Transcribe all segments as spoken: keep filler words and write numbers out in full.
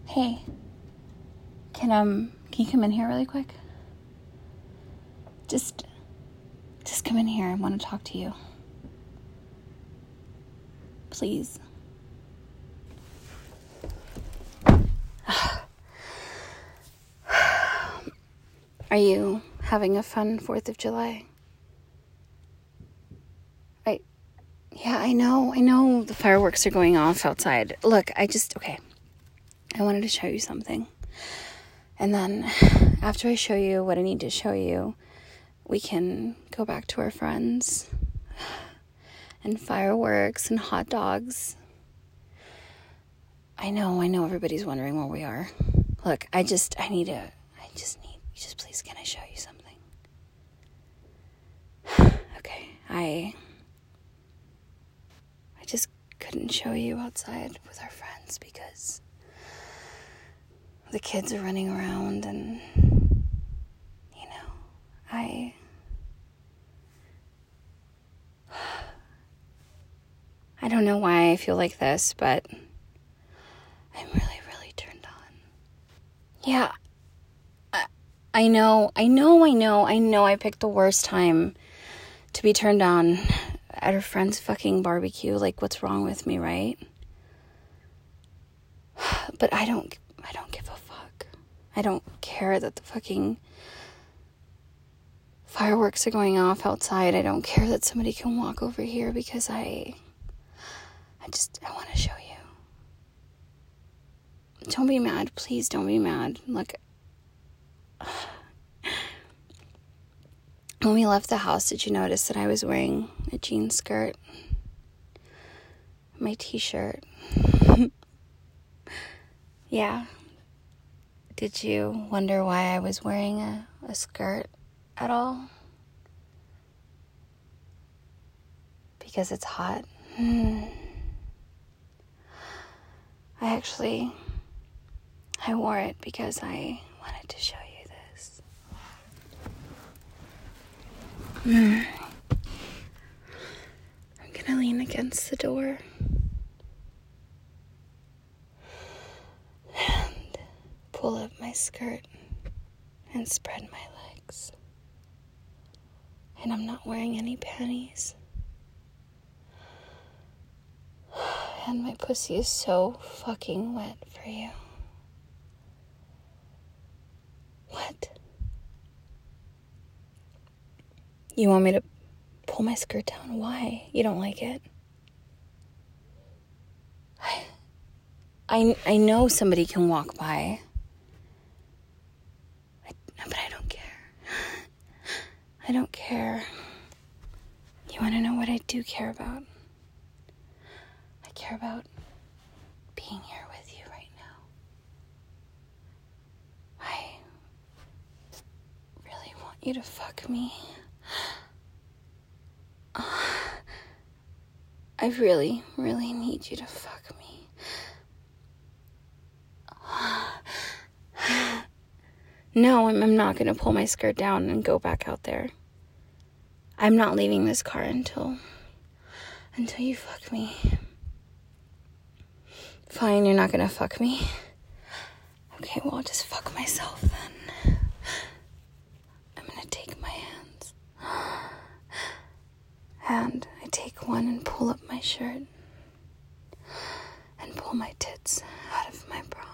Hey, can um can you come in here really quick? Just just come in here. I want to talk to you. Please. Are you having a fun fourth of July? I Yeah, I know. I know the fireworks are going off outside. Look, I just okay. I wanted to show you something. And then after I show you what I need to show you, we can go back to our friends and fireworks and hot dogs. I know, I know everybody's wondering where we are. Look, I just, I need to, I just need, just please, can I show you something? Okay, I, I just couldn't show you outside with our friends because the kids are running around and, you know, I, I don't know why I feel like this, but I'm really, really turned on. Yeah, I, I know, I know, I know, I know I picked the worst time to be turned on at her friend's fucking barbecue. Like, what's wrong with me, right? But I don't, I don't give a fuck. I don't care that the fucking fireworks are going off outside. I don't care that somebody can walk over here because I, I just, I want to show you. Don't be mad. Please don't be mad. Look, when we left the house, did you notice that I was wearing a jean skirt? My t-shirt. Yeah. Did you wonder why I was wearing a, a skirt at all? Because it's hot. Hmm. I actually, I wore it because I wanted to show you this. Mm. I'm gonna lean against the door and pull up my skirt and spread my legs. And I'm not wearing any panties. And my pussy is so fucking wet for you. What? You want me to pull my skirt down? Why? You don't like it? I, I, I know somebody can walk by. I, but I don't care. I don't care. You want to know what I do care about? I care about being here with you right now. I really want you to fuck me. I really, really need you to fuck me. No, I'm, I'm not going to pull my skirt down and go back out there. I'm not leaving this car until, until you fuck me. Fine, you're not going to fuck me. Okay, well, I'll just fuck myself then. I'm going to take my hands. And I take one and pull up my shirt. And pull my tits out of my bra.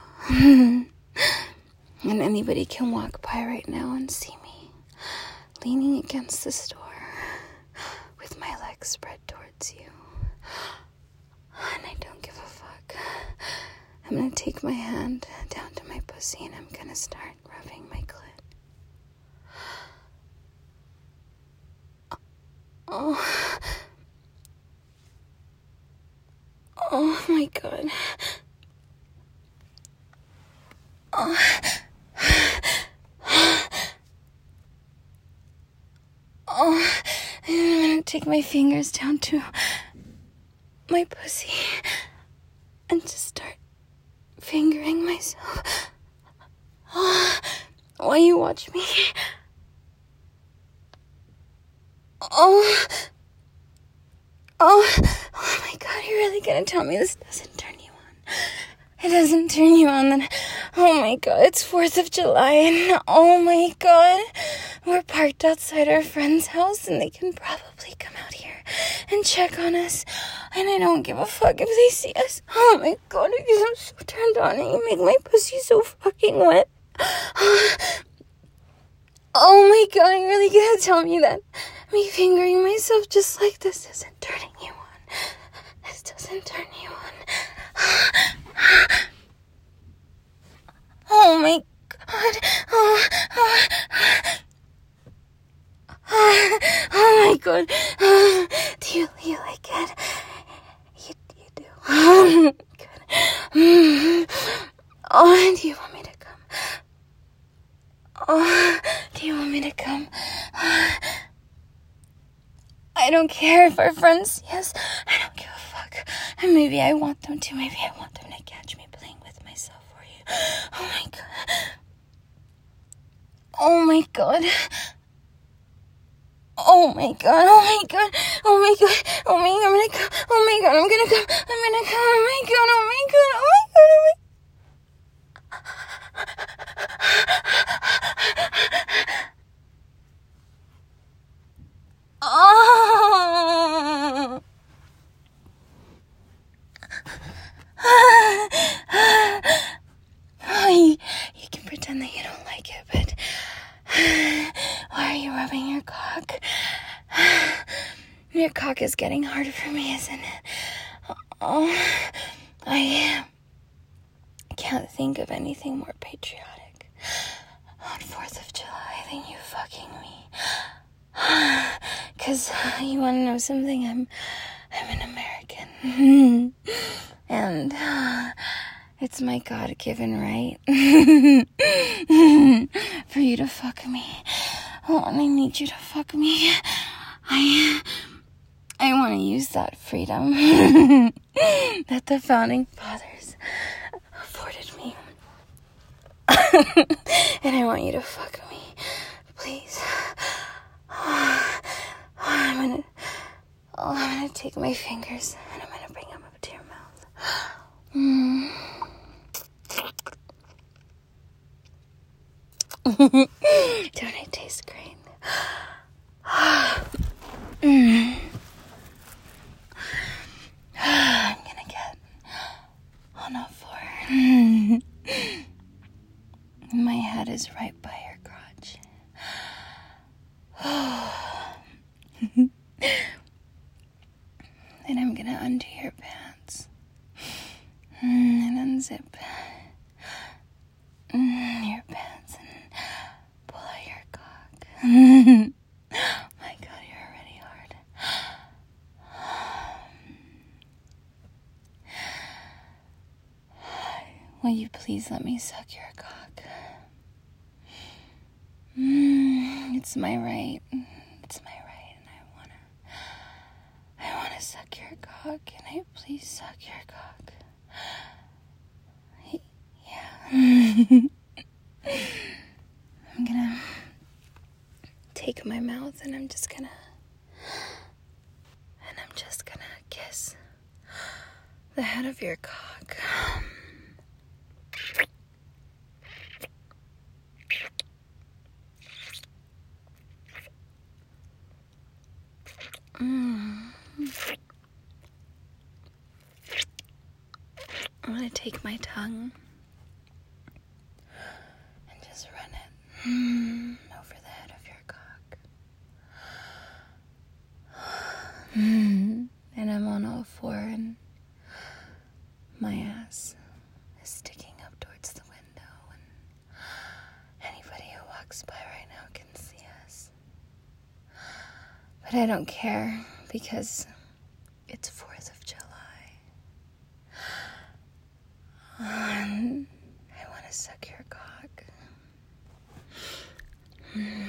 And anybody can walk by right now and see me leaning against this door with my legs spread towards you. And I don't give a fuck. I'm gonna take my hand down to my pussy and I'm gonna start rubbing my clit. Oh. Oh my god. Oh. Oh. I'm gonna take my fingers down to my pussy and just start fingering myself. Oh. While you watch me. Oh. Oh. Oh my god, you're really gonna tell me this doesn't turn you on? it doesn't turn you on, then, oh my God, it's fourth of July, and oh my God, we're parked outside our friend's house, and they can probably come out here and check on us, and I don't give a fuck if they see us. Oh my God, because I'm so turned on, and you make my pussy so fucking wet. Oh my God, are you really gonna tell me that me fingering myself just like this isn't turning you on? This doesn't turn you on. Oh my God. Oh, oh, oh, oh my God. Do you, you like it? You, you do. Good. Oh, do you want me to come? Oh, do you want me to come? I don't care if our friends see us. I don't give a fuck. And maybe I want them to. Maybe I want them to catch me playing with myself for you. Oh my God. Oh my God. Oh my God. Oh my God. Oh my God. Oh my God. I'm gonna come. Oh my God. I'm gonna come. I'm gonna come. Oh my God. Oh my God. Oh my God. Oh my God. Oh. Oh, you, you can pretend that you don't like it, but why are you rubbing your cock? Your cock is getting harder for me, isn't it? Oh, I can't think of anything more patriotic on fourth of July than you fucking me. Cause you want to know something? I'm, I'm an American, and uh, it's my God-given right for you to fuck me. Oh, and I need you to fuck me. I, I want to use that freedom that the founding fathers afforded me, and I want you to fuck me, please. I'm gonna, oh, I'm gonna take my fingers and I'm gonna bring them up to your mouth. Mm. Don't it taste great? mm. I'm gonna get on all four. My head is right by your crotch. Then I'm gonna undo your pants and unzip your pants and pull out your cock. My God, you're already hard. Will you please let me suck your cock? Mm, it's my right. It's my right, and I wanna, I wanna suck your cock. Can I please suck your cock? Yeah. I'm gonna take my mouth, and I'm just gonna, and I'm just gonna kiss the head of your cock. Mm. I'm gonna take my tongue and just run it mm, over the head of your cock. Mm. And I'm on all four, and my ass is sticking up towards the window, and anybody who walks by right now can see us. But I don't care, because it's fourth of July. Um, I want to suck your cock. Mm.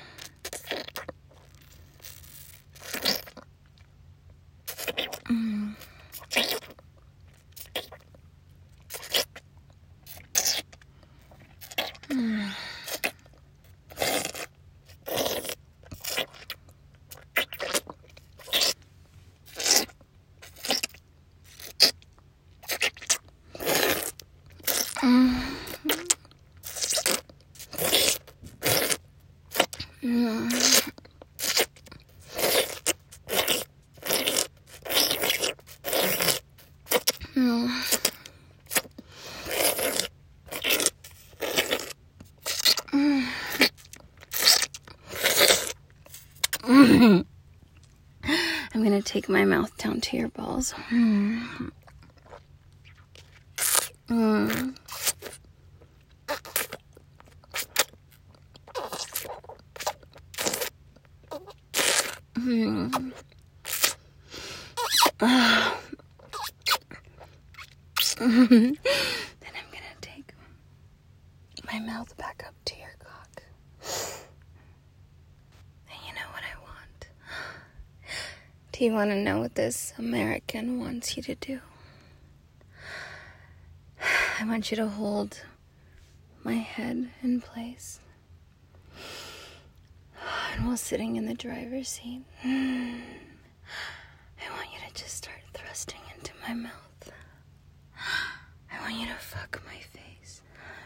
Mm. Mm. I'm gonna take my mouth down to your balls. Mm. Mm. Mm. Oh. Then I'm gonna take my mouth back up to your cock. And you know what I want? Do you want to know what this American wants you to do? I want you to hold my head in place. And while sitting in the driver's seat, I want you to just start thrusting into my mouth. I want you to fuck my face.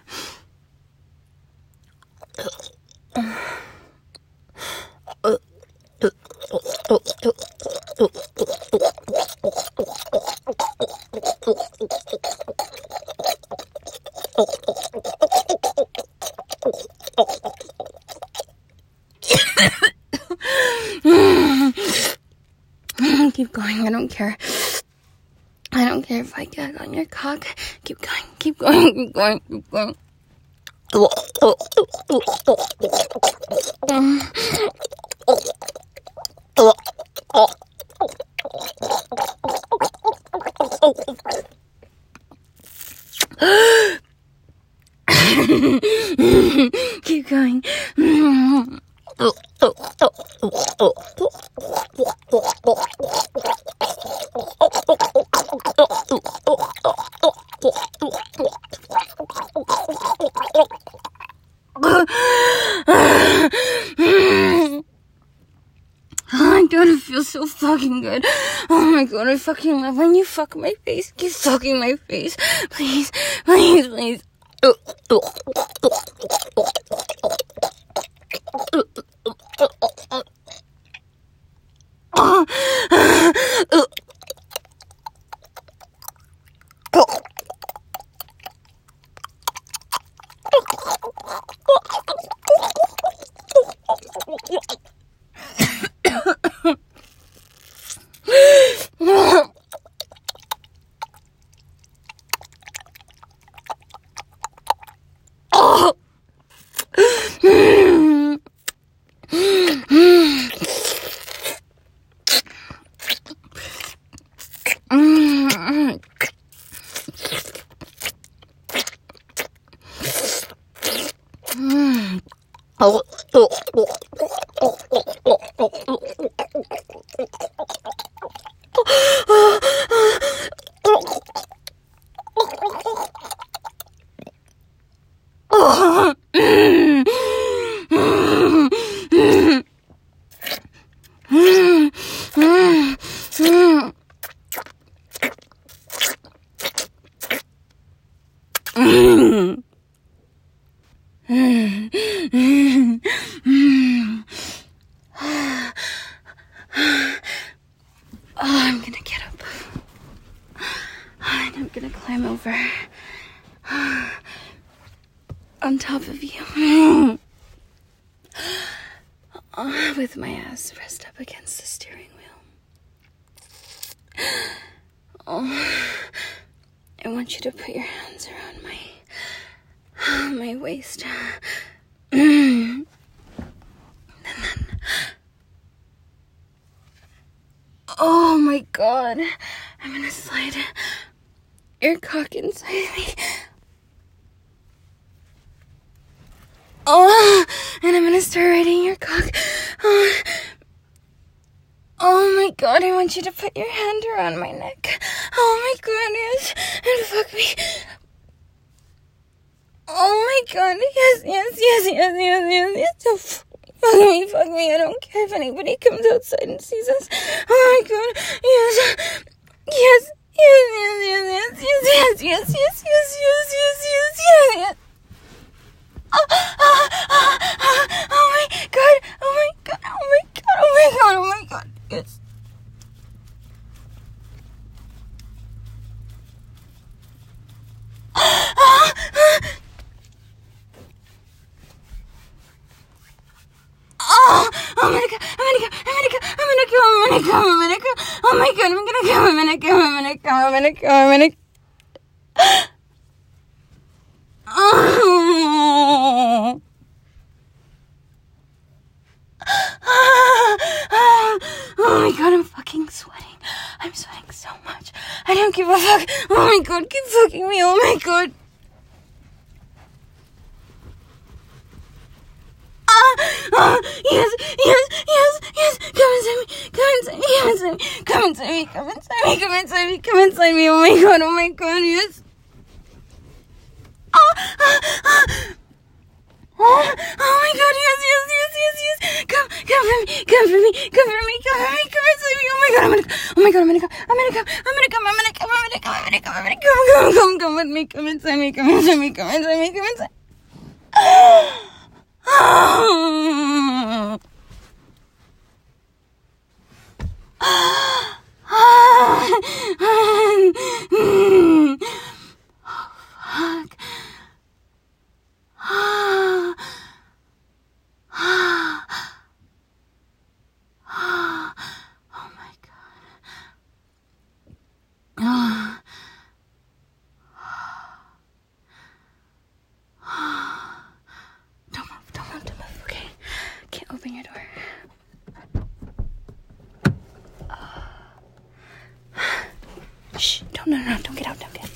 Keep going, I don't care. I don't care if I gag on your cock. Keep going, keep going, keep going, keep going. Keep going. Oh my god, it feels so fucking good. Oh my god, I fucking love when you fuck my face. Keep fucking my face. Please, please, please. On top of you. Oh, with my ass pressed up against the steering wheel. Oh, I want you to put your hands around my, my waist. And then, oh my god, I'm gonna slide your cock inside me. Oh, and I'm gonna start riding your cock. Oh, oh my god, I want you to put your hand around my neck. Oh my god, yes, and fuck me. Oh my god, yes, yes, yes, yes, yes, yes, yes. So fuck me, fuck me. I don't care if anybody comes outside and sees us. Oh my god, yes, yes, yes, yes, yes, yes, yes, yes, yes, yes, yes, yes, yes, yes. Oh, oh, oh, oh, oh my god, oh my god, oh my god, oh my god, oh my god, yes. Oh, oh, I'm gonna go, I'm gonna go, I'm gonna go, I'm gonna go, I'm gonna go, I'm gonna go, oh my god, I'm gonna go, I'm gonna go, I'm gonna go, I'm gonna go, I'm gonna go. Oh. Oh my god, I'm fucking sweating. I'm sweating so much. I don't give a fuck. Oh my god, keep fucking me. Oh my god. Ah, ah, yes, yes, yes, yes. Come inside me. Come inside me. Come inside me. Come inside me. Come inside me. Come inside me. Oh my god. Oh my god. Yes. Ah, ah, ah. Oh, oh my god, yes, yes, yes, yes, yes. Come, come for me, come for me, come for me, come for me, come inside me. Oh my god, I'm gonna go. Oh my god, I'm gonna go. I'm gonna go. I'm gonna come. I'm gonna come. I'm gonna come. I'm gonna come. I'm gonna come. Come, come, come with me. Come inside me. Come inside me. Come inside me. Come inside. Oh. Oh, fuck. Oh my god. Oh. Don't move, don't move, don't move, okay? Can't open your door. Shh, don't, no, no, don't get out, don't get out.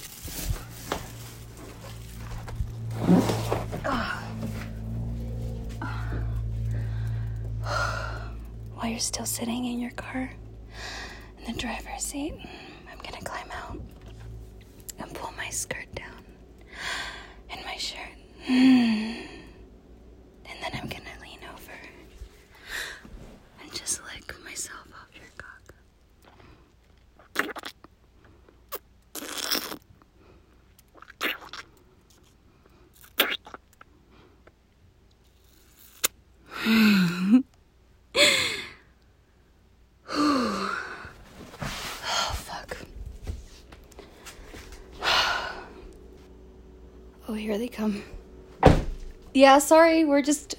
While you're still sitting in your car in the driver's seat, I'm gonna climb out and pull my skirt down and my shirt. And then I'm gonna lean over and just lick myself off your cock. Oh, here they come. Yeah, sorry, we're just